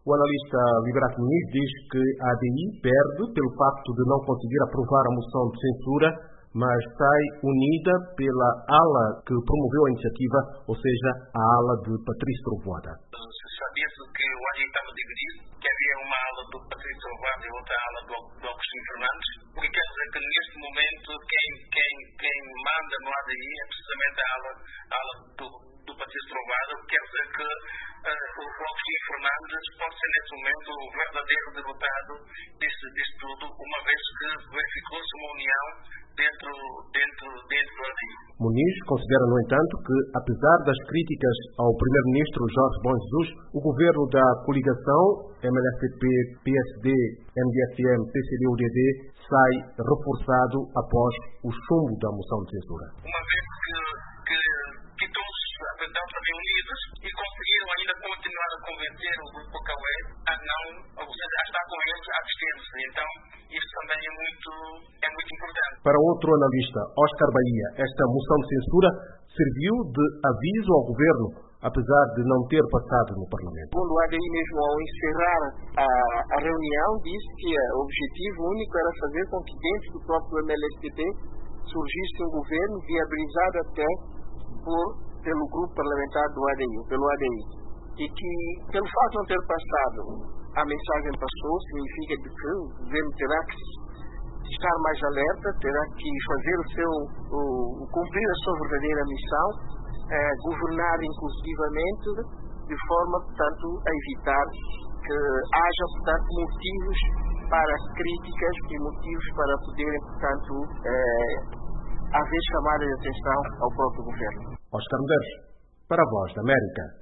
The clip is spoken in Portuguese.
O analista Liberato Muniz diz que a ADI perde pelo facto de não conseguir aprovar a moção de censura, mas sai unida pela ala que promoveu a iniciativa, ou seja, a ala de Patrício Trovoada. Sabia-se que o ADI estava dividido, que havia uma ala do Patrício Trovoada e outra ala do Agostinho Fernandes, o que quer dizer que neste momento quem manda no ADI é precisamente a ala do Patrício Trovoada, o que quer dizer que o Agostinho Fernandes pode ser neste momento o verdadeiro derrotado disso tudo, uma vez que verificou-se uma união dentro do ADI. Muniz considera, no entanto, que, apesar das críticas ao primeiro-ministro Jorge Bom Jesus, o governo da coligação MLSTP, PSD, MDSM, PCD-UDD sai reforçado após o chumbo da moção de censura. Uma vez que todos estão também unidos e conseguiram ainda continuar a convencer o Grupo Cauê a não, ou seja, a estar com eles, a abster-se. Então, isso também é muito importante. Para outro analista, Oscar Bahia, esta moção de censura serviu de aviso ao governo, apesar de não ter passado no Parlamento. Quando o ADI mesmo, ao encerrar a reunião, disse que o objetivo único era fazer com que dentro do próprio MLSTP surgisse um governo viabilizado até pelo grupo parlamentar do ADI, pelo ADI. E que, pelo fato de não ter passado, a mensagem passou, significa que o governo terá que estar mais alerta, terá que fazer cumprir a sua verdadeira missão, governar inclusivamente, de forma, portanto, a evitar que haja, portanto, motivos para críticas e motivos para poderem, portanto, haver chamada de atenção ao próprio governo. Oscar Medeiros, para a Voz da América.